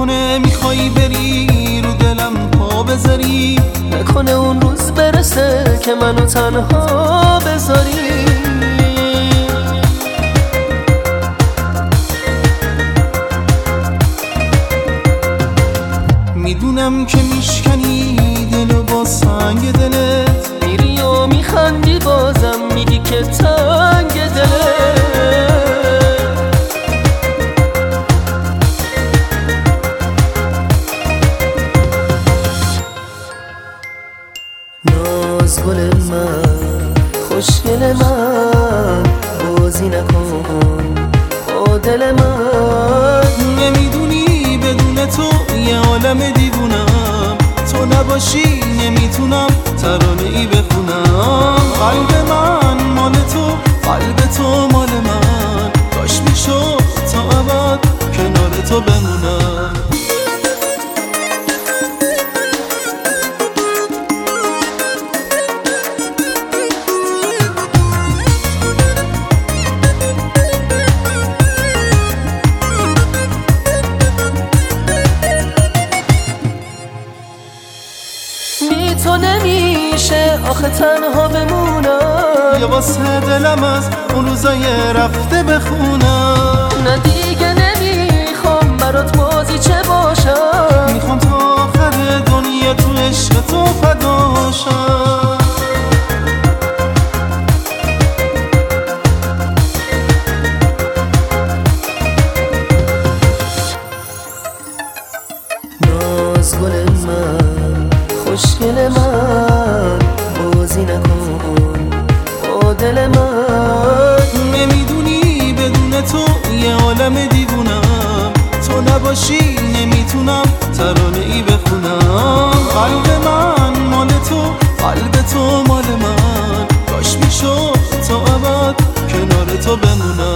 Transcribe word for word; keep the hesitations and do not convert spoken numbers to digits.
نکنه میخوایی بری رو دلم پا بذاری، نکنه اون روز برسه که منو تنها بذاری. میدونم که میشکنی دلو با سنگ دلت، میری و میخندی بازم میگی که تنگ دلت. ناز گل من، خوشگل من، بازی نکن با دل من. نمیدونی بدون تو یه عالم دیوونم، تو نباشی نمیتونم ترانه ای بخونم. قلب من مال تو، قلب تو مال من، کاش میشد تا ابد کنار تو بمونم. بی تو نمیشه آخه تنها بمونم، یا واسه دلم از اون روزای رفته بخونم. نه دیگه نمیخوام برات بازی چه باشم، میخوام تا آخر دنیا تو عشق تو فداشم. ناز گل من، خوشگل من، بازی نکن با دل من. نمیدونی بدون تو یه عالم دیوونم، تو نباشی نمیتونم ترانه ای بخونم. قلب من مال تو، قلب تو مال من، کاش میشد تا ابد کنار تو بمونم.